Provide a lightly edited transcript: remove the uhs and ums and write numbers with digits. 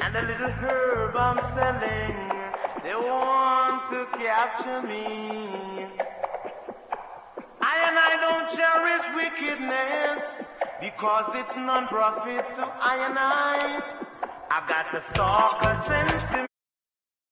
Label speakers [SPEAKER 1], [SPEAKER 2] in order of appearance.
[SPEAKER 1] and the little herb I'm selling, they want to capture me. I don't cherish wickedness, because it's non-profit to I. I've got the stalker sense in